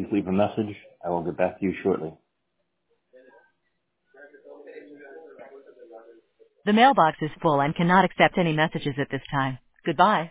Please leave a message. I will get back to you shortly. The mailbox is full and cannot accept any messages at this time. Goodbye.